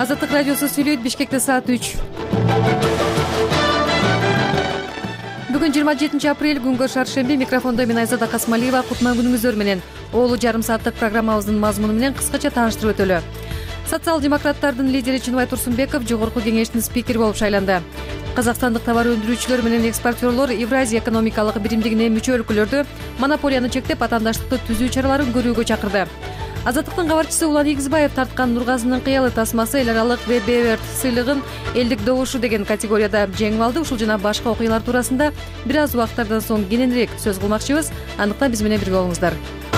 Азаттык радиосу сүйлөйт. Бишкекте саат 3. Бүгүн 27 апрель, күнгө шаршемби. Микрофондо мен Айзада Касмалиева. Кутман күнүңүздөр менен. Оолу жарым сааттык программабыздын мазмуну менен кыскача тааныштырып өтөлү. Социал-демократтардын лидери Чыныбай Турсунбеков жогорку кеңештин спикери болуп шайланды. Казакстандык товар өндүрүүчүлөр менен экспортерлор Евразия экономикалык биримдигине мүчө өлкөлөрдө монополияны чектеп, атаандаштыкты түзүү чараларын көрүүгө чакырды. Азаттыктын кабарчысы Улан Игизбаев тарткан Нургазынын кыялы тасмасы эл аралык Веб Эверт сыйлыгын элдик добушу деген категорияда жеңип алды. Ушул жана башка окуялар туурасында бир аз убакыттардан соң кененирээк сөз кылмакчыбыз. Андыктан биз менен бирге болуңуздар.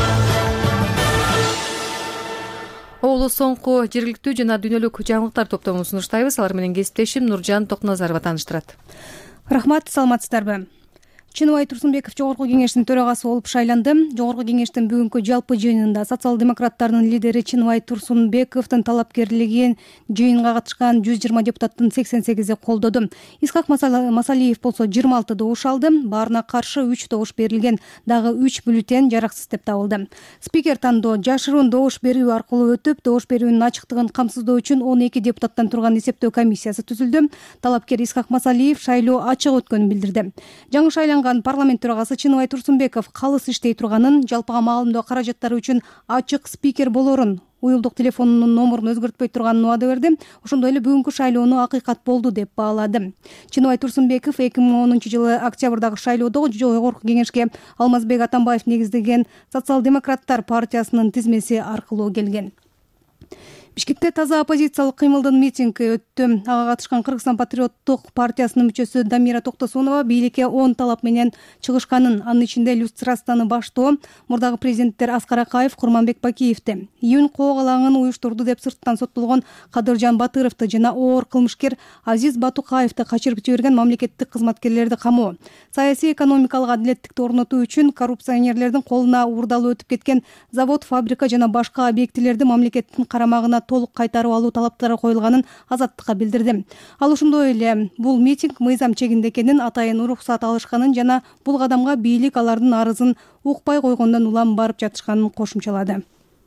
Оолу соңку жергиликтүү жана дүйнөлүк жаңылыктар топтомун сунуштайбыз. Алар менен кесиптешим Нуржан Токназарова тааныштырат. Рахмат, саламатсыздарбы? Чыныбай Турсунбеков жогорку кеңештин төрагасы болуп шайланды. Жогорку кеңештин бүгүнкү жалпы жыйынында социал-демократтардын лидери Чыныбай Турсунбековдун талапкерлигин жыйынга катышкан 120 депутаттын 88-и колдоду. Исхак Масалиев болсо 26 добуш алды. Баарына каршы 3 добуш берилген. Дагы 3 бюллетень жараксыз деп табылды. Спикер тандоо жашыруун добуш берүү аркылуу өтүп, добуш берүүнүн ачыктыгын камсыздоо үчүн 12 депутаттан турган эсептөө комиссиясы түзүлдү. Талапкер Исхак Масалиев шайлоо ачык өткөнүн билдирди. Жаңы парламент төрагасы Чыныбай Турсунбеков калыс иштей турганын, жалпыга маалымдоо каражаттары үчүн ачык спикер болорун, уюлдук телефонунун номурун өзгөртпөй турганын убада берди. Ошондой эле бүгүнкү шайлоону акыйкат болду деп баалады. Чыныбай Турсунбеков 2010-жылы октябрдагы шайлоодо жогорку кеңешке Алмазбек Атамбаев негиздеген Социал-демократтар партиясынын тизмеси аркылуу келген. Бишкекте таза оппозициялык кыймылдын митинги өттү. Ага катышкан Кыргызстан патриоттук партиясынын мүчөсү Дамира Токтосунова бийликке 10 талап менен чыгышканын, анын ичинде люстрацияны баштоо, мурдагы президенттер Аскар Акаев, Курманбек Бакиевди, июнь коогалаңын уюштурду деп сырттан соттолгон Кадыржан Батыровду жана оор кылмышкер Азиз Батукаевди качырып жиберген мамлекеттик кызматкерлерди камоо, саясий экономикалык адилеттикти орнотуу үчүн коррупционерлердин колуна уурдалып өтүп кеткен завод, фабрика жана башка объектилерди мамлекеттин карамагына толук кайтарып алуу талаптары коюлганын Азаттыкка билдирди. Ал ошондой эле бул митинг мыйзам чегинде экенин, атайын уруксат алышканын жана бул кадамга бийлик алардын арызын укпай койгондон улам барып жатышканын кошумчалады.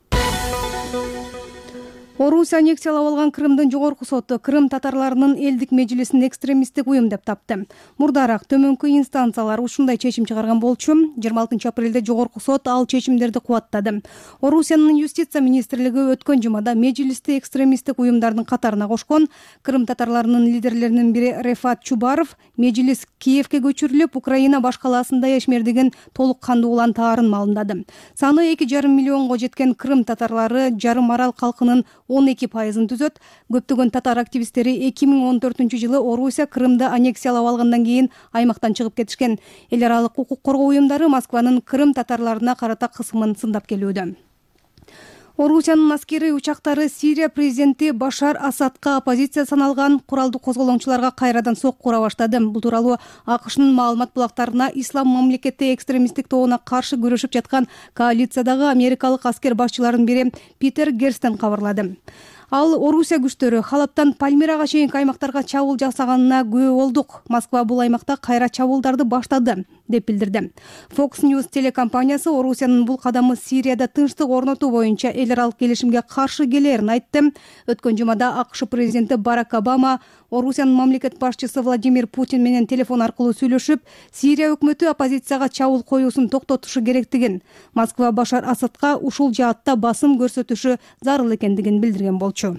Орусия аннексиялап алган Крымдын жогорку соту Крым татарларынын элдик межлисин экстремисттик уюм деп тапты. Мурдараак төмөнкү инстанциялар ушундай чечим чыгарган болчу. 26 апрелде жогорку сот ал чечимдерди кубаттады. Орусиянын юстиция министрлиги өткөн жумада межлисти экстремисттик уюмдардын катарына кошкон. Крым татарларынын лидерлеринин бири Рефат Чубаров межлис Киевке көчүрүлүп, Украина башкаласында эшмердигин толук кандуу улантаарын маалымдады. Саны 2,5 миллионго жеткен Крым татарлары жарым арал калкынын 12%-ын түзөт. Көптөгөн татар активисттери 2014-жылы Орусия Крымды аннексиялап алгандан кийин аймактан чыгып кетишкен. Эл аралык укук коргоо уюмдары Москванын Крым татарларына карата кысымын сындап келүүдө. Орусиянын аскерий учактары Сирия президенти Башар Асадка оппозиция саналган куралдуу козголоңчуларга кайрадан сокку ура баштады. Бул тууралуу АКШнын маалымат булактарына Ислам мамлекети экстремисттик тобуна каршы күрөшүп жаткан коалициядагы америкалык аскер башчыларынын бири Питер Герстен кабарлады. Ал Орусия күчтөрү Халаптан Пальмирага чейинки аймактарга чабуул жасаганына күбө болдук. Москва бул аймакта кайра чабуулдарды баштады деп билдирди. Fox News телекомпаниясы Орусиянын бул кадамы Сирияда тынчтык орнотуу боюнча эл аралык келишимге каршы келерин айтты. Өткөн жумада АКШ президенти Барак Обама Орусиянын мамлекет башчысы Владимир Путин менен телефон аркылуу сүйлөшүп, Сирия өкмөтү оппозицияга чабуул коюусун токтотушу керектигин, Москва Башар Асадка ушул жаатта басым көрсөтүшү зарыл экендигин билдирген болчу.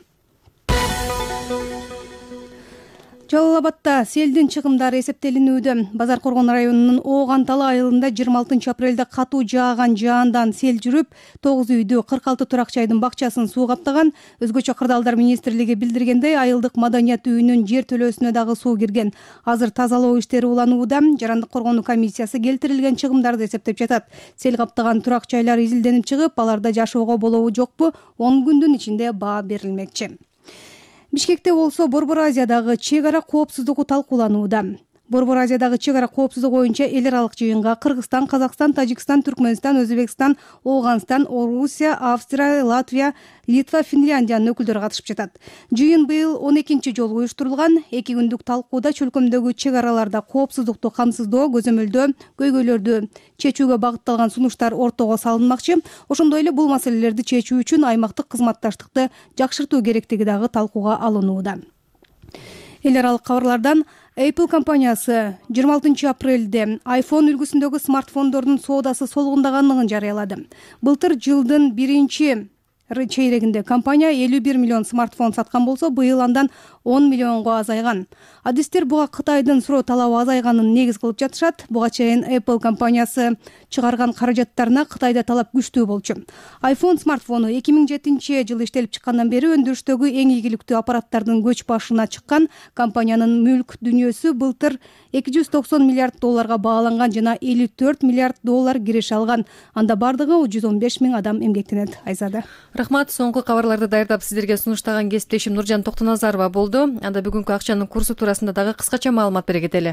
Жалал Абадда селдин чыгымдары эсептелинүүдө. Базар Коргон районунун Ооганталы айылында 26 апрелде катуу жааган жаандан сел жүрүп, 9 үйдү, 46 турак жайдын бакчасын суу каптаган. Өзгөчө кырдаалдар министрлиги билдиргендей, айылдык маданият үйүнүн жер төлөөсүнө дагы суу кирген. Азыр тазалоо иштери уланууда. Жарандык коргонуу комиссиясы келтирилген чыгымдарды эсептеп жатат. Сел каптаган турак жайлар изилденип чыгып, аларда жашоого болобу жокпу 10 күндүн ичинде баа берилмекчи. Бишкекте болсо Борбор Азиядагы чек ара коопсуздугу талкууланууда. Борбор Азиядагы чек ара коопсуздук боюнча эл аралык жыйынга Кыргызстан, Казакстан, Тажикстан, Түркмөнстан, Өзбекстан, Ооганстан, Орусия, Австрия, Латвия, Литва, Финляндиянын өкүлдөрү катышып жатат. Жыйын быйыл 12-нчи жолу уюштурулган. 2 күндүк талкууда чөлкөмдөгү чек араларда коопсуздукту камсыздоо, көзөмөлдөө, көйгөйлөрдү чечүүгө багытталган сунуштар ортого салынмакчы. Ошондой эле бул маселелерди чечүү үчүн аймактык кызматташтыкты жакшыртуу керектиги дагы талкууга алынууда. Эл аралык кабарлардан Apple компаниясы 26 апрелде iPhone үлгүсүндөгү смартфондордун соодасы солгундаганлыгын жарыялады. Былтыр жылдын 1 чейрегинде компания 51 миллион смартфон саткан болсо, быйыл андан 10 миллионго азайган. Адистер буга Кытайдын суроо талабы азайганын негиз кылып жатышат. Буга чейин Apple компаниясы чыгарган каражаттарына Кытайда талап күчтүү болчу. iPhone смартфону 2007-жылы иштелип чыккандан бери өндүрүштөгү эң ийгиликтүү аппараттардын көч башына чыккан. Компаниянын мүлк дүнүйөсү былтыр 290 миллиард долларга бааланган жана 54 миллиард доллар кириш алган. Анда бардыгы 115 миң адам эмгектенет. Айзада. Рахмат. Соңку кабарларды даярдап сиздерге сунуштаган кесиптешим Нуржан Токтоназарова болду. Анда бүгүнкү акчанын курсу туурасында дагы кыскача маалымат бере кетели.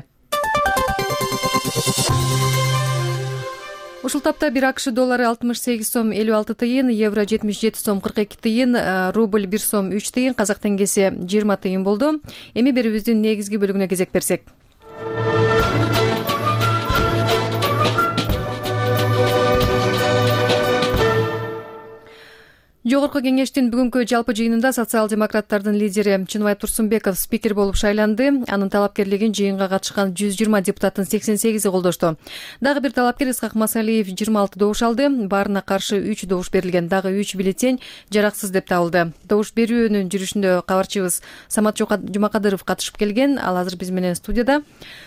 Ушул тапта бир АКШ доллары 68 сом 56 тыйын, евро 77 сом 42 тыйын, рубль 1 сом 3 тыйын, казак теңгеси 20 тыйын болду. Эми берүүбүздүн негизги бөлүгүнө кезек берсек. Жогорку кеңештин бүгүнкү жалпы жыйынында социал-демократтардын лидери Чыныбай Турсунбеков спикер болуп шайланды. Анын талапкерлигин жыйынга катышкан 120 депутаттын 88-и колдошту. Дагы бир талапкер Исхак Масалиев 26 добуш алды. Баарына каршы 3 добуш берилген. Дагы 3 бюллетень жараксыз деп табылды. Добуш берүүнүн жүрүшүндө кабарчыбыз Самат Жумакадыров катышып келген. Ал азыр биз менен студияда.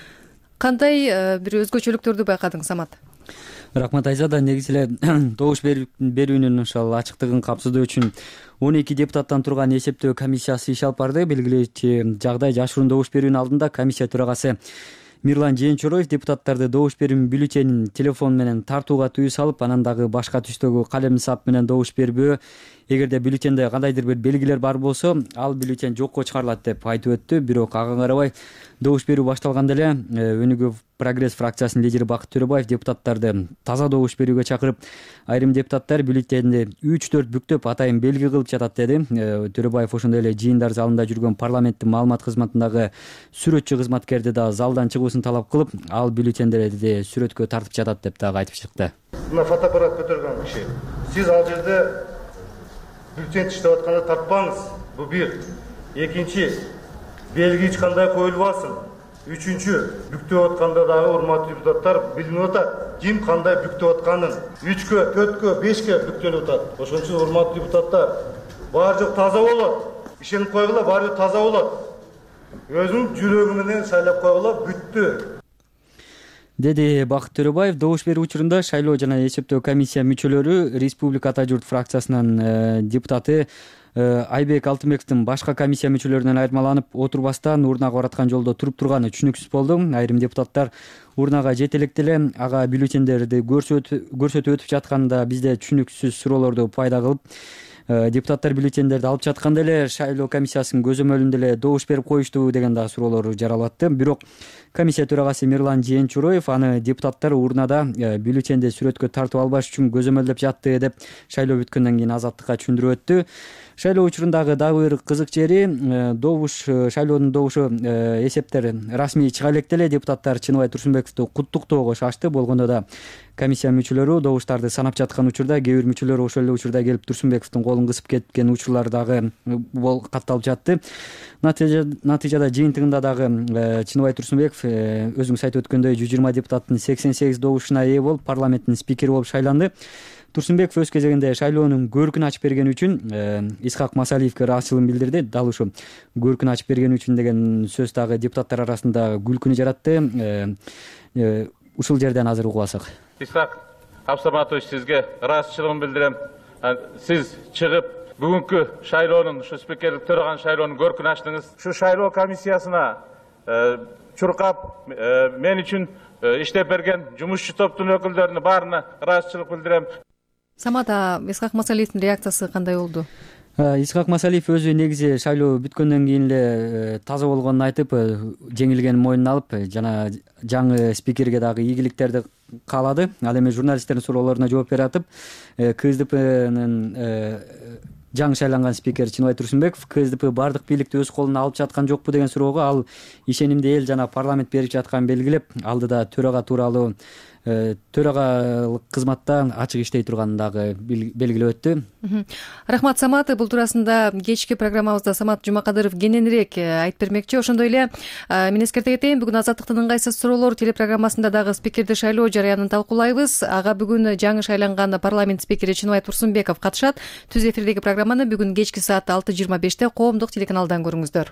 Кандай бир өзгөчөлүктөрдү байкадың, Самат? Рахмат, Айзада. Негизи эле добуш берүүнүн ошол ачыктыгын камсыздоо үчүн 12 депутаттан турган эсептөө комиссиясы иш алып барды. Белгилечи жагдай жашыруун добуш берүүнүн алдында комиссия төрагасы Мирлан Жээнчороев депутаттарды добуш берүү бюллетенин телефон менен тартууга тыюу салып, анан дагы башка түстөгү калем сап менен добуш бербөө, эгерде бюллетенде кандайдыр бир белгилер бар болсо, ал бюллетен жокко чыгарылат деп айтып өттү. Бирок ага карабай добуш берүү башталганда эле Өнүгүү Прогресс фракциясынын лидери Бакыт Төрөбаев депутаттарды таза добуш берүүгө чакырып, айрым депутаттар бюллетенди 3-4 бүктөп атайын белги кылып жатат деди. Төрөбаев ошондой эле жыйындар залында жүргөн парламенттин маалымат кызматындагы сүрөтчү кызматкерди да залдан чыгуусун талап кылып, ал бюллетендерди сүрөткө тартып жатат деп дагы айтып чыкты. Мына фотоаппарат көтөргөн киши, сиз ал жерде бюллетен иштеп атканда тартпаңыз. Бул бир. Экинчи, белги эч кандай коюлбасын. Үчүнчү, бүктөп атканда дагы урматтуу депутаттар билинип атат, ким кандай бүктөп атканын. 3кө, 4кө, 5ке бүктөлүп атат. Ошон үчүн урматтуу депутаттар, баары жок таза болот. Ишенип койгула, баары жок таза болот. Өзүң жүрөгү менен шайлап койгула, бүттү, деди Бакыт Төрөбаев. Добуш берүү учурунда шайлоо жана эсептөө комиссия мүчөлөрү Республика Ата журт фракциясынын депутаты Айбек Алтынбековдун башка комиссия мүчөлөрүнөн айырмаланып отурбастан урнага бараткан жолдо туруп турганы түшүнүксүз болду. Айрым депутаттар урнага жете электе эле ага бюллетендерди көрсөтүп өтүп жатканда бизде түшүнүксүз суроолорду пайда кылып, депутаттар бюллетендерди алып жатканда эле шайлоо комиссиясынын көзөмөлүндө эле добуш берип коюшту деген дагы суроолор жаралатты. Бирок комиссия төрагасы Мирлан Жээнчороев аны депутаттар урнада бюллетенди сүрөткө тартып албаш үчүн көзөмөлдөп жатты деп шайлоо бүткөндөн кийин Азаттыкка түшүндүрүп өттү. Шайлоо учурундагы дагы бир кызык жери, шайлоонун добушу эсептер расмий чыга электе эле депутаттар Чыныбай Турсунбековду куттуктоого шашты. Болгондо да комиссия мүчөлөрү добуштарды санап жаткан учурда кээ бир мүчөлөр ошол эле учурда келип Турсунбековдун колун кысып кеткен учурлар дагы катталып жатты. Натыйжада жыйынтыгында дагы Чыныбай Турсунбеков өзүңүз айтып өткөндөй 120 депутаттын 88 добушуна ээ болуп парламенттин спикери болуп шайланды. Турсунбеков өз кезегинде шайлоонун көркүн ачып бергени үчүн Исхак Масалиевке ыраазычылыгын билдирди. Дал ушу көркүн ачып бергени үчүн деген сөз дагы депутаттар арасында күлкүнү жаратты. Ушул жерден азыр угуласак. Исхак Абсаматович, сизге ыраазычылыгын билдирем. Сиз чыгып бүгүнкү шайлоонун, ушу спикерлик төрөгөн шайлоонун көркүн ачтыңыз. Ушу шайлоо комиссиясына чуркап мен үчүн иштеп берген жумушчу топтун өкүлдөрүнө баарына ыраазычылык билдирем. Самат, Исхак Масалиевдин реакциясы кандай болду? Исхак Масалиев өзү негизи шайлоо бүткөндөн кийин эле таза болгонун айтып, жеңилгенин мойнуна алып, жана жаңы спикерге дагы ийгиликтерди каалады. Ал эми журналисттердин суроолоруна жооп бере атып, КСДПнын жаңы шайланган спикери Чыныбай Турсунбеков КСДП баардык бийликти өз колуна алып жаткан жокпу деген суроого ал ишенимди эл жана парламент берип жатканын белгилеп, алдыда төрага тууралуу төрагалык кызматта ачык иштей турганын дагы белгилеп өттү. Рахмат, Самат. Бул туурасында кечки программабызда Самат Жумакадыров кененирээк айтып бермекчи. Ошондой эле мен эскерте кетейин, бүгүн Азаттыктын ыңгайсыз суроолор телепрограммасында дагы спикерди шайлоо жарыянын талкуулайбыз. Ага бүгүн жаңы шайланган парламент спикери Чыныбай Турсунбеков катышат. Түз эфирдеги программаны бүгүн кечки саат 6:25 коомдук телеканалдан көрүңүздөр.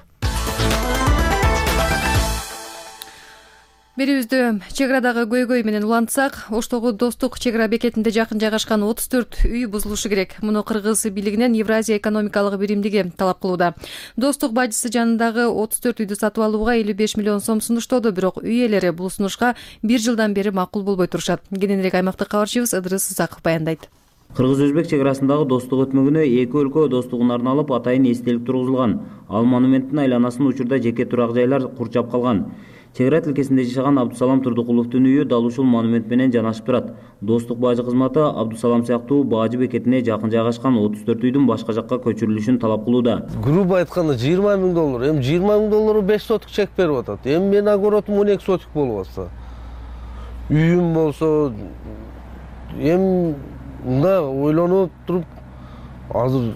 Берүүбүздү чек арадагы көйгөй менен улантсак, Оштогу Достук чек ара бекетинде жакын жайгашкан 34 үй бузулушу керек. Муну Кыргыз бийлигинен Евразия экономикалык биримдиги талап кылууда. Достук бажысы жанындагы 34 үйдү сатып алууга 55 миллион сом сунуштоодо, бирок үй ээлери бул сунушка 1 жылдан бери макул болбой турушат. Кененирээк аймактык кабарчыбыз Ыдырыс Исаков баяндайт. Кыргыз-Өзбек чек арасындагы достук өтмөгүнө эки өлкө достугун арналып атайын эстелик тургузулган. Ал монументтин айланасын учурда жеке турак жайлар курчап калган. Чек ара тилкесинде жашаган Абдусалам Турдукуловдун үйү дал ушул монумент менен жанашып турат. Достук бажы кызматы Абдусалам сыяктуу бажы бекетине жакын жайгашкан 34 үйдүн башка жакка көчүрүлүшүн талап кылууда. Грубо айтканда 20 миң доллар. Эми 20 миң доллару 5 сотик чек берип атат. Эми менин огородум 12 сотик болуп атса. Үйүм болсо эми мында ойлонуп туруп азыр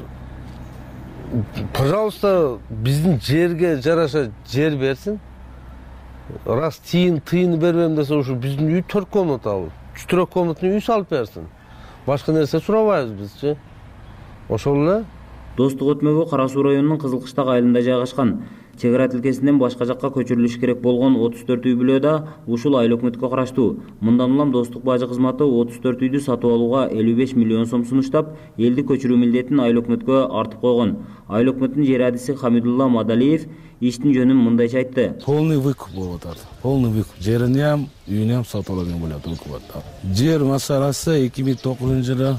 пожалуйста биздин жерге жараша жер берсин. Раз тыйын бербейм десе, ушу биздин үй 4 комнаталуу, 3 комнатный үй салып берсин. Башка нерсе сурабайбыз бизчи. Ошол эле. Достук өтмөгү Кара Суу районунун Кызылкыштак айылында жайгашкан. Чек ара тилкесинен башка жакка көчүрүлүш керек болгон 34 үй бүлө да ушул айыл өкмөткө караштуу. Мындан улам достук бажы кызматы 34 үйдү сатып алууга 55 миллион сом сунуштап, элди көчүрүү милдетин айыл өкмөткө артып койгон. Айыл өкмөттүн жер адиси Хамидулла Мадалиев иштин жөнүн мындайча айтты. Полный выкуп болуп атат. Полный выкуп. Жерин ham, үйүн ham сатып алган болот выкуп. Жер маселасы 2009-жылы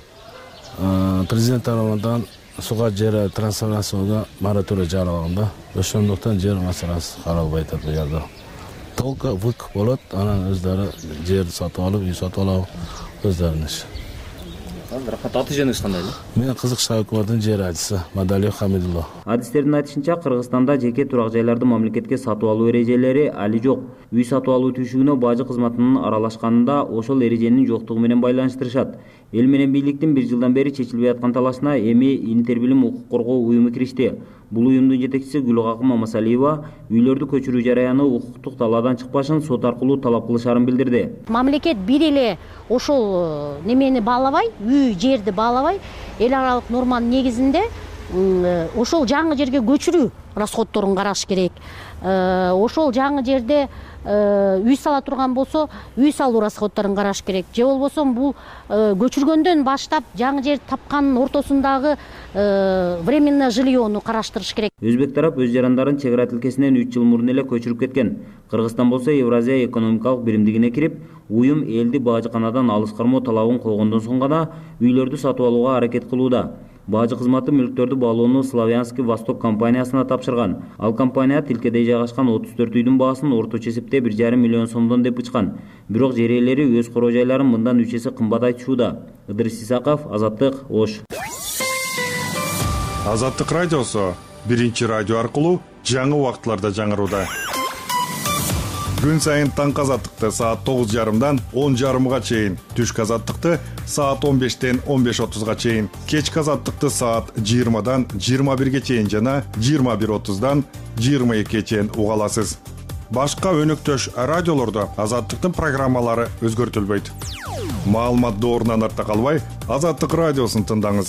президент тарабынан суга жер трансформацияга мораторий жарыялаганда, ошондуктан жер маселасы каралбай атат бул жерде. Только выкуп болот, анан өздөрү жер сатып алып, үй сатып алып, өздөрүнүн иши. Рахмат, аты жөнүңүз кандай эле? Мен Кызыкча өкмөтүнүн жер адиси Мадалиев Хамидулла. Адистердин айтышынча, Кыргызстанда жеке турак жайларды мамлекетке сатып алуу эрежелери али жок. Үй сатып алуу түйшүгүнө бажы кызматынын аралашканында ошол эреженин жоктугу менен байланыштырышат. Эл менен бийликтин 1 жылдан бери чечилбей аткан талашына эми Интербилим укук коргоо уюму киришти. Бул уюмдун жетекчиси Гүлгакы Мамасалиева үйлөрдү көчүрүү жараяны укуктук талаадан чыкпашын сот аркылуу талап кылышарын билдирди. Мамлекет бир эле ошол немени баалабай, үй жерди баалабай, эл аралык норманын негизинде ошол жаңы жерге көчүрүү расходторун караш керек. Ошол жаңы жерде үй сала турган болсо, үй салуу расходторун караш керек. Же болбосо бул көчүргөндөн баштап жаңы жер тапкандын ортосундагы временное жильену караштырыш керек. Өзбек тарап өз жарандарын чек ара тилкесинен 3 жыл мурун эле көчүрүп кеткен. Кыргызстан болсо Евразия экономикалык биримдигине кирип, уюм элди бажыканадан алыс кармоо талабын койгондон соң гана үйлөрдү сатып алууга аракет кылууда. Бажы кызматы мүлктөрдү баалоону Славянский Восток компаниясына тапшырган. Ал компания тилкеде жайгашкан 34 үйдүн баасын орточо эсепте 1,5 миллион сомдон деп ычкан. Бирок жер ээлери өз короо жайларын мындан 3 эсе кымбат айтышууда. Ыдырыс Исаков, Азаттык, Ош. Азаттык радиосу биринчи радио аркылуу жаңы убактыларда жаңырууда. Күн сайын таңкы азаттыкты саат 9:30дан 10:30га чейин, түшкү азаттыкты саат 15-тен 15:30га чейин, кечки азаттыкты саат 20-дан 21-ге чейин жана 21:30дан 22-ге чейин уга аласыз. Башка өнөктөш радиолордо азаттыктын программалары өзгөртүлбөйт. Маалымат доорунан артта калбай, Азаттык радиосун тыңдаңыз.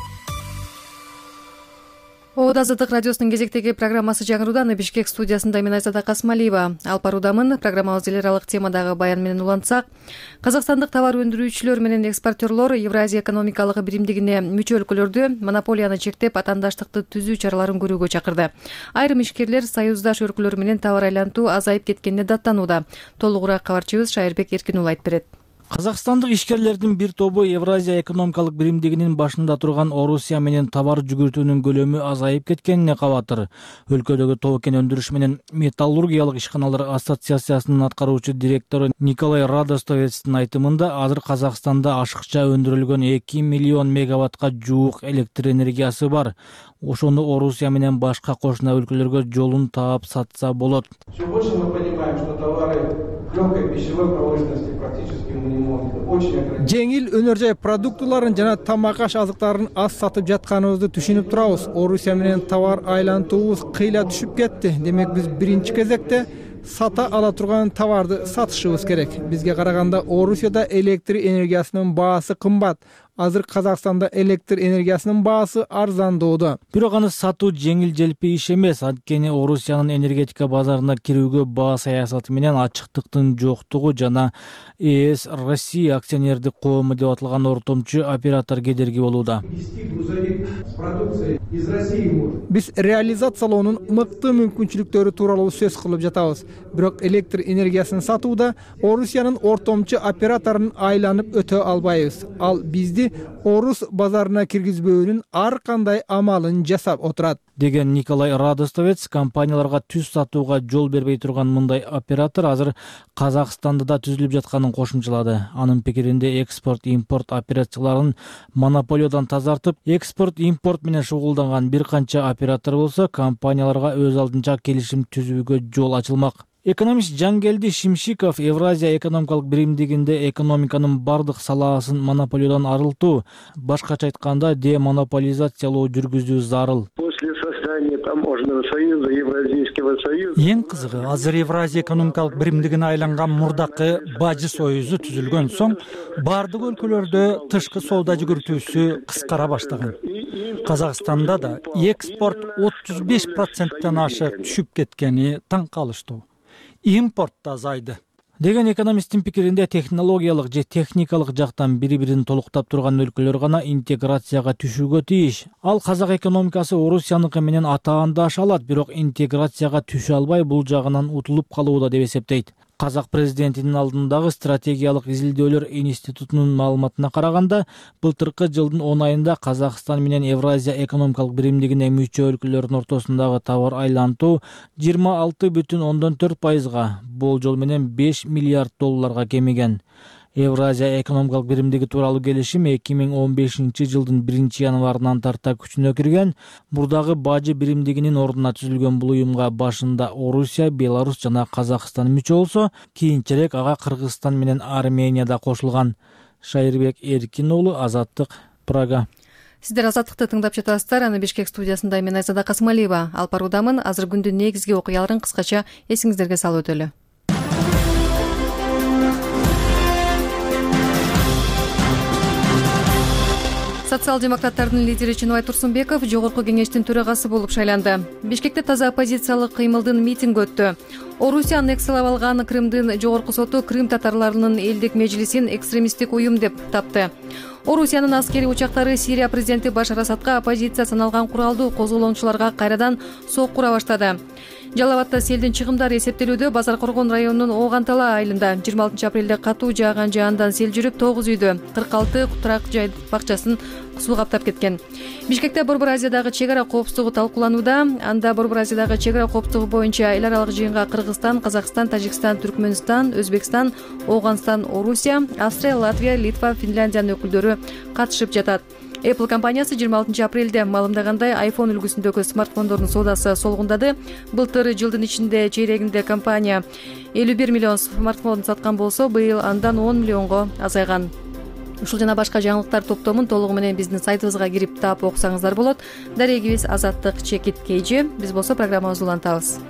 Азаттык радиосунун кезектеги программасы жаңыруудан Бишкек студиясында мен Айзада Касмалиева алып баруудамын. Программабыз эл аралык темадагы баян менен улантсак, казакстандык товар өндүрүүчүлөр менен экспортерлор Евразия экономикалык биримдигине мүчө өлкөлөрдү монополияны чектеп, атаандаштыкты түзүү чараларын көрүүгө чакырды. Айрым ишкерлер союздаш өлкөлөр менен товар айлантуу азайып кеткенине даттанууда. Толугураак кабарчыбыз Шайырбек Эркин уулу айтып берет. Казакстандык ишкерлердин бир тобу Евразия экономикалык биримдигинин башында турган Орусия менен товар жүгүртүүнүн көлөмү азайып кеткенине кабатыр. Өлкөдөгү тоо-кен өндүрүш менен металлургиялык ишканалар ассоциациясынын аткаруучу директору Николай Радостовецтин айтымында азыр Казакстанда ашыкча өндүрүлгөн 2 миллион мегаваттка жуук электр энергиясы бар. Ошону Орусия менен башка кошуна өлкөлөргө жолун таап сатса болот. Все больше мы понимаем, что товары легкой пищевой промышленности практически мы не можем. Жеңил өнөр жай продуктыларын жана тамак аш азыктарын аз сатып жатканыбызды түшүнүп турабыз. Орусия менен товар айлантуубуз кыйла түшүп кетти. Демек биз биринчи кезекте сата ала турган товарды сатышыбыз керек. Бизге караганда Орусияда электр энергиясынын баасы кымбат. Азыр Казакстанда электр энергиясынын баасы арзандоодо. Бирок аны сатуу жеңил желпи иш эмес. Анткени Орусиянын энергетика базарына кирүүгө баа саясаты менен ачыктыктын жоктугу жана ЭС Россия акционердик коому деп аталган ортомчу оператор кедерги болууда. Биз реализациялоонун мыкты мүмкүнчүлүктөрү тууралуу сөз кылып жатабыз. Бирок электр энергиясын сатууда Орусиянын ортомчу операторун айланып өтө албайбыз. Ал бизди орус базарына киргизбөөнүн ар кандай амалын жасап отурат, деген Николай Радостовец. Компанияларга түз сатууга жол бербей турган мындай оператор азыр Казакстанда да түзүлүп жатканын кошумчалады. Анын пикиринде экспорт-импорт операцияларын монополиядан тазартып, экспорт-импорт менен шугулданган бир канча оператор болсо, компанияларга өз алдынча келишим түзүүгө жол ачылмак. Экономист Жангелди Шимшиков Евразия экономикалык биримдигинде экономиканын бардык салаасын монополиядан арылтуу, башкача айтканда демонополизациялоо жүргүзүү зарыл. Эң кызыгы, азыр Евразия экономикалык биримдигине айланган мурдакы Бажы союзу түзүлгөн соң, бардык өлкөлөрдө тышкы соода жүгүртүүсү кыскара баштаган. Казакстанда да экспорт 35%тен ашык түшүп кеткени таң калыштуу. Импорт да азайды, деген экономисттин пикиринде технологиялык же техникалык жактан бири-бирин толуктап турган өлкөлөр гана интеграцияга түшүүгө тийиш. Ал казак экономикасы Орусияныкы менен атаанда аша алат, бирок интеграцияга түшө албай бул жагынан утулуп калууда деп эсептейт. Казак президентинин алдындагы стратегиялык изилдөөлөр институтунун маалыматына караганда, былтыркы жылдын 10 айында Казакстан менен Евразия экономикалык биримдигине мүчө өлкөлөрдүн ортосундагы товар айлантуу 26,4%, болжол менен $5 миллиард кемиген. Евразия экономикалык биримдиги тууралуу келишим 2015 жылдын 1 январынан тарта күчүнө кирген. Бурдагы Бажы биримдигинин ордуна түзүлгөн бул уюмга башында Орусия, Беларусь жана Казакстан мүчө болсо, кийинчерээк ага Кыргызстан менен Армения да кошулган. Шайырбек Эркин уулу, Азаттык, Прага. Сиздер Азаттыкты тыңдап жатасыздар. Аны Бишкек студиясында мен Айзада Касымалиева алып баруудамын. Азыр күндүн негизги окуяларын кыскача эсиңиздерге салып өтөлү. Социал-демократтардын лидери Чыныбай Турсунбеков жогорку кеңештин төрагасы болуп шайланды. Бишкекте таза оппозициялык кыймылдын митинги өттү. Орусия аннексиялап алган Крымдын жогорку соту Крым татарларынын элдик межлисин экстремисттик уюм деп тапты. Орусиянын аскери учактары Сирия президенти Башар Асадка оппозиция саналган куралдуу козголоочуларга кайрадан сок кура баштады. Жалал Абадта селдин чыгымдары эсептелүүдө. Базар Коргон районунун Огантала айылында 26 апрелде катуу жааган жаандан сел жүрүп 9 үйдү, 46 кутурак жай бакчасын суу каптап кеткен. Бишкекте Борбор Азиядагы чек ара коопсуздугу талкууланууда. Анда Борбор Азиядагы чек ара коопсуздугу боюнча эл аралык жыйынга Кыргызстан, Казакстан, Тажикстан, Түркмөнстан, Өзбекстан, Оогунстан, Орусия, Австрия, Латвия, Литва, Финляндиянын өкүлдөрү катышып жатат. Apple компаниясы 26 апрелде маалымдагандай iPhone үлгүсүндөгү смартфондордун соодасы солгундады. Былтыр жылдын ичинде чейрегинде компания 51 миллион смартфон саткан болсо, быйыл андан 10 миллионго азайган. Ушул жана башка жаңылыктар топтомун толугу менен биздин сайтыбызга кирип таап окусаңыздар болот. Дарегибиз Азаттык Чекит Кейжи. Биз болсо программабызды улантабыз.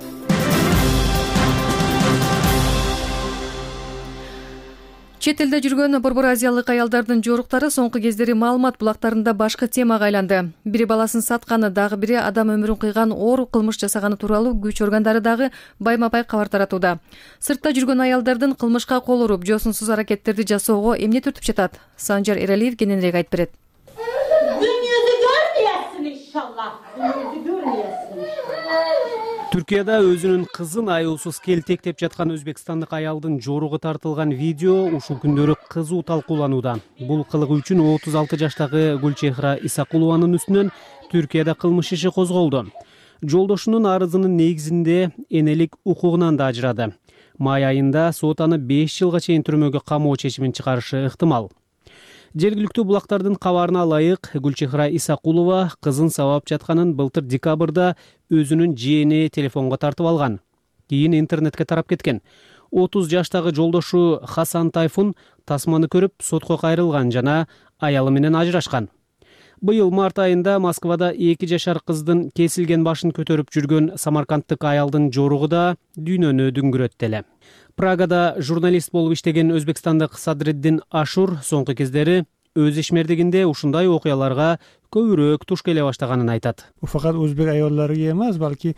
Чет элде жүргөн Борбор Азиялык аялдардын жоруктары соңку кездери маалымат булактарында башка темага айланды. Бири баласын сатканы, дагы бири адам өмүрүн кыйган оор кылмыш жасаганы тууралуу күч органдары дагы байма-бай кабар таратууда. Сыртта жүргөн аялдардын кылмышка кол уруп, жосунсуз аракеттерди жасоого эмне түртүп жатат? Санжар Эралиев кененирээк айтып берет. Дүйнөдү көрмөйсүң иншалла. Дүйнөдү көрмөйсүң иншалла. Түркияда өзүнүн кызын аюусуз келтектеп жаткан өзбекстандык аялдын жоругу тартылган видео ушул күндөрү кызуу талкууланууда. Бул кылыгы үчүн 36 жаштагы Гүлчехра Исакулованын үстүнөн Түркияда кылмыш иши козголду. Жолдошунун арызынын негизинде энелик укугунан да ажырады. Май айында сот аны 5 жылга чейин түрмөгө камоо чечимин чыгарышы ыктымал. Жергиликтүү булактардын кабарына ылайык, Гүлчехра Исакулова кызын сабап жатканын былтыр декабрда өзүнүн жээни телефонго тартып алган. Кийин интернетке тарап кеткен. 30 жаштагы жолдошу Хасан Тайфун тасманы көрүп сотко кайрылган жана аялы менен ажырашкан. Быйыл март айында Москвада 2 жашар кыздын кесилген башын көтөрүп жүргөн самаркандтык аялдын жоругу да дүйнөнү дүңгүрөттү эле. Прагада журналист болуп иштеген өзбекстандык Садреддин Ашур соңку кездери өз ишмердигинде ушундай окуяларга көбүрөөк туш келе баштаганын айтат. Bu fakat Özbek ayollariga emas, balki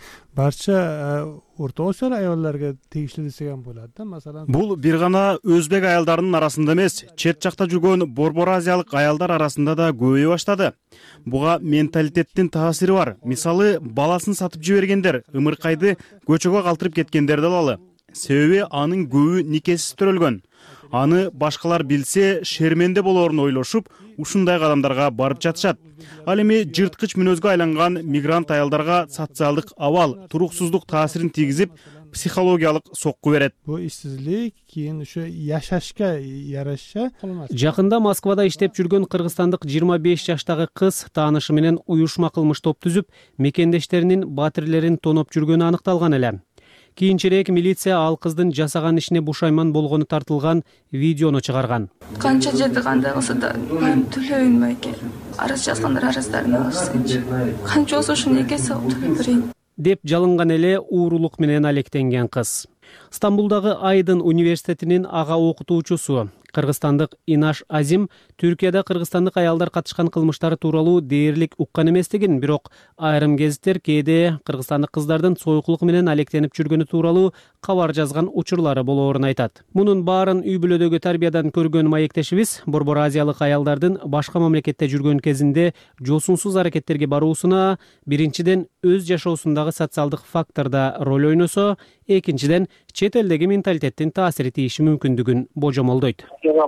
barcha Orta Osiyo ayollariga tegishli desek ham bo'ladi. Masalan, бул бир гана өзбек аялдарынын арасында эмес, чет жакта жүргөн борбор азиялык аялдар арасында да көбөйө баштады. Буга менталитеттин таасири бар. Мисалы, баласын сатып жибергендер, ымыркайды көчөгө калтырып кеткендер да алалы. Себеби анын көбү никесиз төрөлгөн. Аны башкалар билсе, шерменде болоорун ойлошуп, ушундай кадамдарга барып жатышат. Ал эми жырткыч мүнөзгө айланган мигрант аялдарга социалдык абал, туруксуздук таасирин тийгизип, психологиялык сокку берет. Bu işsizlik keyin o'sha yashashga yarasha qolmas. Жакында Москвада иштеп жүргөн кыргызстандык 25 жаштагы кыз таанышы менен уюшма кылмыш топ түзүп, мекендештеринин батирлерин тоноп жүргөнү аныкталган эле. Кийинчерээк милиция ал кыздын жасаган ишине бушайман болгону тартылган видеону чыгарган. Канча жерде кандай кылса да төлөйүн байке. Арыз жазгандар арыздарын алышсынчы. Канча болсо ушуну экесе берейин деп жалынган эле уурулук менен алектенген кыз. Стамбулдагы Айдын университетинин ага окутуучусу кыргызстандык Инаш Азим Түркияда кыргызстандык аялдар катышкан кылмыштар тууралуу дээрлик уккан эместигин, бирок айрым гезиттер кээде кыргызстандык кыздардын сойкулук менен алектенип жүргөнү тууралуу кабар жазган учурлары болоорун айтат. Мунун баарын үй бүлөдөгү тарбиядан көргөн маектешибиз борбор азиялык аялдардын башка мамлекетте жүргөн кезинде жосунсуз аракеттерге баруусуна биринчиден өз жашоосундагы социалдык факторда роль ойносо, экинчиден чет элдеги менталитеттин таасири тийиши мүмкүндүгүн божомолдойт.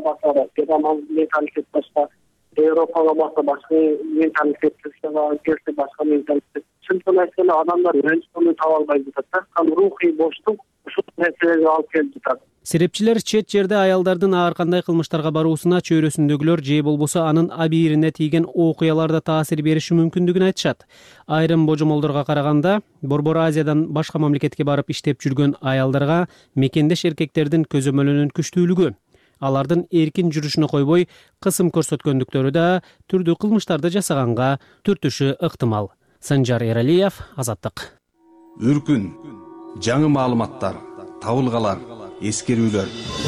Менталитет башка, Европага башка менталитет, башка менталитет. Чынтын айтканда адамдар өз жолун таба албай жатат да, рухий боштук ушул нерселерге алып келип жатат. Серепчилер чет жерде аялдардын ар кандай кылмыштарга баруусуна чөйрөсүндөгүлөр же болбосо анын абийирине тийген окуяларда таасир бериши мүмкүндүгүн айтышат. Айрым божомолдорго караганда, Борбор Азиядан башка мамлекетке барып иштеп жүргөн аялдарга мекендеш эркектердин көзөмөлүнүн күчтүүлүгү, алардын эркин жүрүшүнө койбой кысым көрсөткөндүктөрү да түрдүү кылмыштарды жасаганга түртүшү ыктымал. Санжар Эралиев, Азаттык. Үркүн, жаңы маалыматтар, табылгалар, эскерүүлөр.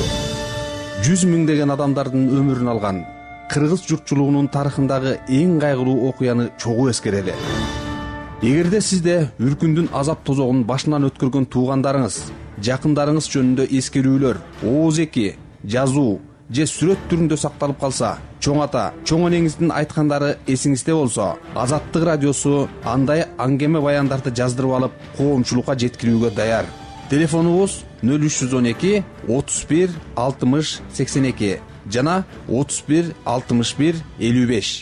100 миңдеген адамдардын өмүрүн алган кыргыз журтчулугунун тарыхындагы эң кайгылуу окуяны чогуу эскерели. Эгерде сизде үркүндүн азап тозогун башынан өткөргөн туугандарыңыз, жакындарыңыз жөнүндө эскерүүлөр, ооз-эки, жазуу же сүрөт түрүндө сакталып калса, чоң ата, чоң энеңиздин айткандары эсиңизде болсо, Азаттык радиосу андай аңгеме баяндарды жаздырып алып, коомчулукка жеткирүүгө даяр. Телефонубуз 0312 31 60 82 жана 31 61 55.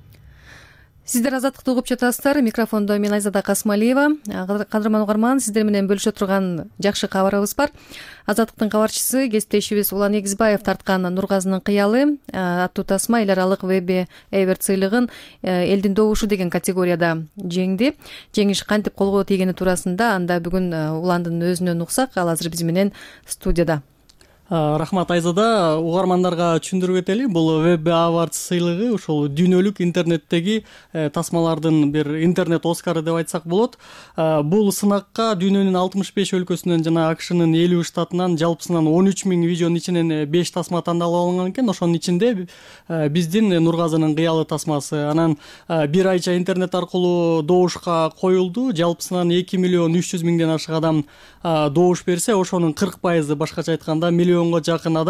Сиздер Азаттыкты угуп жатасыздар. Микрофондо мен Айзада Касмалиева. Кадырман угарман, сиздер менен бөлүшө турган жакшы кабарыбыз бар. Азаттыктын кабарчысы кесиптешибиз Улан Эгизбаев тарткан Нургазынын кыялы аттуу тасма эл аралык Вебби Эйверт сыйлыгын элдин добушу деген категорияда жеңди. Жеңиш кантип колго тийгени туурасында анда бүгүн Уландын өзүнөн уксак, ал азыр биз менен студияда. Рахмат Айзада, угармандарга түшүндүрүп кетели. Бул Web Awards сыйлыгы ошол дүйнөлүк интернеттеги тасмалардын бир интернет Оскары деп айтсак болот. Бул сынакка дүйнөнүн 65 өлкөсүнөн жана АКШнын 50 штатынан жалпысынан 13 миң видеонун ичинен 5 тасма тандалып алынган экен. Ошонун ичинде биздин Нургазынын кыялы тасмасы. Анан бир айча интернет аркылуу добушка коюлду. Жалпысынан 2 миллион 300 миңден ашык адам добуш берсе, ошонун 40%, башкача айтканда миллионго жакын адам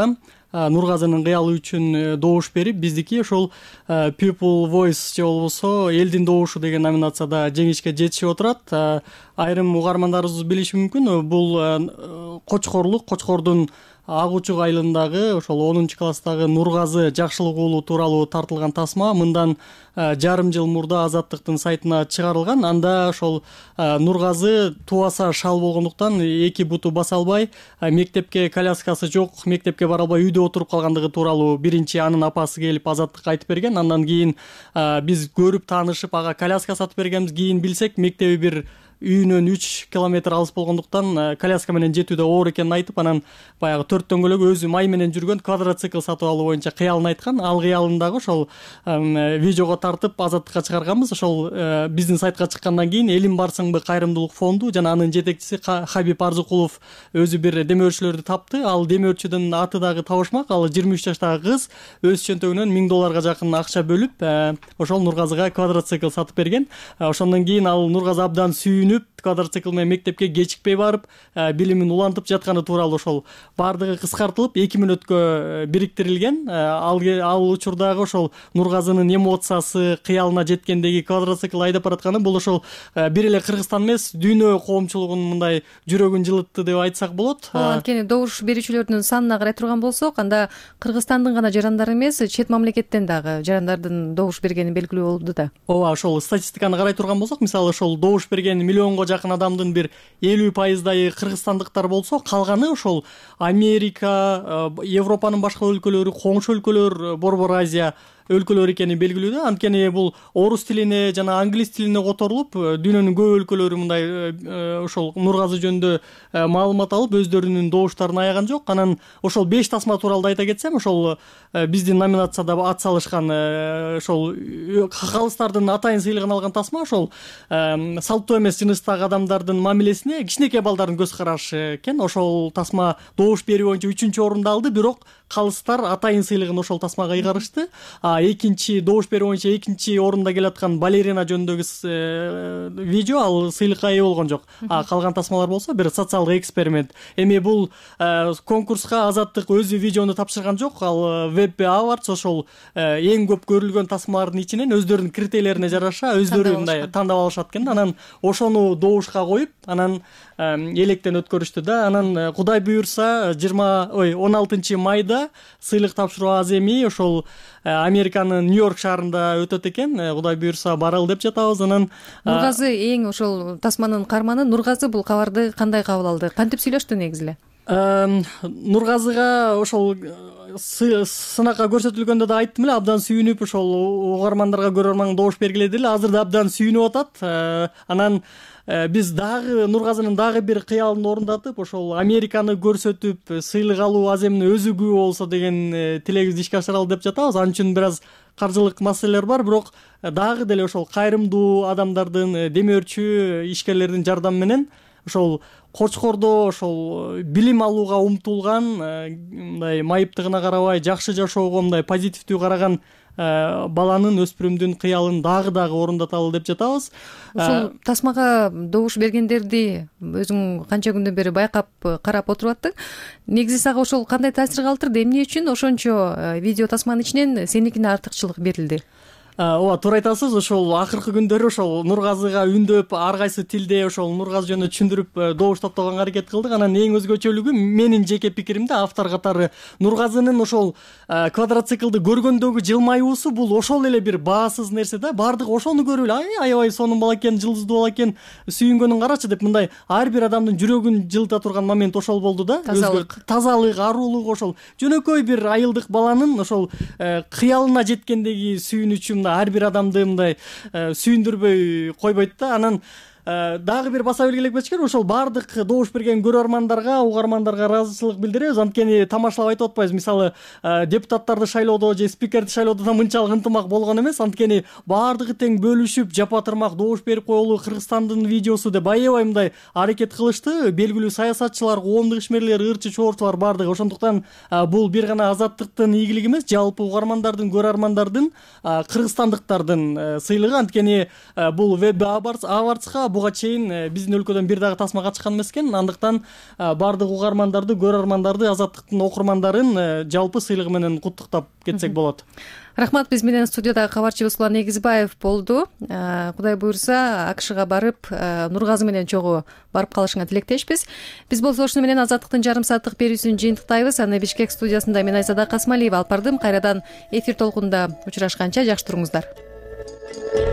Нургазынын кыялы үчүн добуш берип, биздики ошол People Voice же болбосо элдин добушу деген номинацияда жеңишке жетишип отурат. Айрым угармандарыбыз билиши мүмкүн, бул Кочкорлук, Кочкордун Ак Учук айылындагы ошол 10-класстагы Нургазы Жакшылык уулу тууралуу тартылган тасма мындан жарым жыл мурда Азаттыктын сайтына чыгарылган. Анда ошол Нургазы тубаса шал болгондуктан эки буту баса албай, мектепке коляскасы жок, мектепке бара албай үйдө отуруп калгандыгы тууралуу биринчи анын апасы келип Азаттыкка айтып берген. Андан кийин биз көрүп таанышып ага коляска сатып бергенбиз. Кийин билсек мектеби бир үйүнөн 3 километр алыс болгондуктан коляска менен жетүүдө оор экенин айтып, анан баягы 4 дөңгөлөк өзү май менен жүргөн квадроцикл сатып алуу боюнча кыялын айткан. Ал кыялын дагы ошол видеого тартып Азаттыкка чыгарганбыз. Ошол биздин сайтка чыккандан кийин Элим барсыңбы кайрымдуулук фонду жана анын жетекчиси Хабиб Арзыкулов өзү бир демөөрчүлөрдү тапты. Ал демөөрчүдүн аты дагы табышмак. Ал 23 жаштагы кыз өз чөнтөгүнөн $1000 жакын акча бөлүп, ошол Нургазыга квадроцикл сатып берген. Ошондон кийин ал Нургазы абдан квадроцикл менен мектепке кечикпей барып, билимин улантып жатканы тууралуу ошол бардыгы кыскартылып 2 мүнөткө бириктирилген. Ал учурдагы ошол Нургазынын эмоциясы, кыялына жеткендеги квадроцикл айдап баратканы бул ошол бир эле Кыргызстан эмес, дүйнө коомчулугунун мындай жүрөгүн жылытты деп айтсак болот. Анткени добуш берүүчүлөрдүн санына карай турган болсок, анда Кыргызстандын гана жарандары эмес, чет мамлекеттен дагы жарандардын добуш бергени белгилүү болду да. Ооба, ошол статистиканы карай турган болсок, мисалы ошол добуш берген миллионго жакын адамдын бир 50% кыргызстандыктар болсо, калганы ошол Америка, Европанын башка өлкөлөрү, коңшу өлкөлөр, Борбор Азия өлкөлөр экени белгилүү да. Анткени бул орус тилине жана англис тилине которулуп, дүйнөнүн көп өлкөлөрү мындай ошол Нургазы жөнүндө маалымат алып, өздөрүнүн добуштарын аяган жок. Анан ошол 5 тасма тууралуу айта кетсем, ошол биздин номинацияда ат салышкан ошол калыстардын атайын сыйлыгын алган тасма ошол салттуу эмес жыныстагы адамдардын мамилесине кичинекей балдардын көз карашы экен. Ошол тасма добуш берүү боюнча 3-орунду алды, бирок калыстар атайын сыйлыгын ошол тасмага ыйгарышты. Экинчи добуш берүү боюнча 2-орунда келаткан балерина жөнүндөгү видео ал сыйлыкка ээ болгон жок. Калган тасмалар болсо бир социалдык эксперимент. Эми бул конкурска Азаттык өзү видеону тапшырган жок. Ал Web Awards ошол эң көп көрүлгөн тасмалардын ичинен өздөрүнүн критерийлерине жараша өздөрү мындай тандап алышат экен. Анан ошону добушка коюп, анан электен өткөрүштү да. Анан Кудай буйрса 16 майда сыйлык тапшыруу аземи ошол Американын Нью-Йорк шаарында өтөт экен. Кудай буйрса баралы деп жатабыз. Анан Нургазы эң ошол тасманын карманы. Нургазы бул кабарды кандай кабыл алды? Кантип сүйлөштү негизи эле? Нургазыга ошол сынакка көрсөтүлгөндө да айттым эле, абдан сүйүнүп ошол угармандарга көрөрман добуш бергиле деле. Азыр да абдан сүйүнүп атат. Анан биз дагы Нургазынын дагы бир кыялын орундатып, ошол Американы көрсөтүп, сыйлык алуу аземине өзү күбө болсо деген тилегибизди ишке ашыралы деп жатабыз. Ал үчүн бир аз каржылык маселелер бар, бирок дагы деле ошол кайрымдуу адамдардын, демөөрчү ишкерлердин жардамы менен ошол Кочкордо ошол билим алууга умтулган, мындай майыптыгына карабай жакшы жашоого мындай позитивдүү караган баланын, өспүрүмдүн кыялын дагы орундаталы деп жатабыз. Ушул тасмага добуш бергендерди өзүң канча күндөн бери байкап карап отуруп аттың. Негизи сага ошол кандай таасир калтырды? Эмне үчүн ошончо видео тасманын ичинен сеникине артыкчылык берилди? Ооба, туура айтасыз. Ошол акыркы күндөрү ошол Нургазыга үндөп, ар кайсы тилде ошол Нургазы жөнүндө түшүндүрүп добуш топтогонго аракет кылдык. Анан эң өзгөчөлүгү менин жеке пикиримде автор катары Нургазынын ошол квадроциклды көргөндөгү жылмаюусу бул ошол эле бир баасыз нерсе да. Бардык ошону көрүп эле аябай сонун бала экен, жылдыздуу бала экен, сүйүнгөнүн карачы деп мындай ар бир адамдын жүрөгүн жылыта турган момент ошол болду да. Тазалык, арулук, ошол жөнөкөй бир айылдык баланын ошол кыялына жеткендеги сүйүнүчү ар бир адамды мындай сүйүндүрбөй койбойт да. Анан дагы бир баса белгилеп кетиш керек. Ошол бардык добуш берген көрөрмандарга, угармандарга ыраазычылык билдиребиз. Анткени тамашалап айтып атпайбыз. Мисалы, депутаттарды шайлоодо же спикерди шайлоодо да мынчалык ынтымак болгон эмес. Анткени бардыгы тең бөлүшүп, жапатырмак добуш берип коелу, Кыргызстандын видеосу деп аябай мындай аракет кылышты. Белгилүү саясатчылар, коомдук ишмерлер, ырчы чоорчулар бардыгы. Ошондуктан бул бир гана Азаттыктын ийгилиги эмес, жалпы угармандардын, көрөрмандардын, кыргызстандыктардын сыйлыгы. Анткени бул Web Awards'ка буга чейин биздин өлкөдөн бир дагы тасма качкан эмес экен. Андыктан баардык угармандарды, көрөрмандарды, Азаттыктын окурмандарын жалпы сыйлыгы менен куттуктап кетсек болот. Рахмат. Биз менен студияда кабарчыбыз Улан Эгизбаев болду. Кудай буюрса АКШга барып Нургазы менен чогуу барып калышыңа тилектешпиз. Биз болсо ушуну менен Азаттыктын жарым сааттык берүүсүн жыйынтыктайбыз. Аны Бишкек студиясында мен Айзада Касмалиева алып бардым. Кайрадан эфир толкунунда учурашканча жакшы туруңуздар.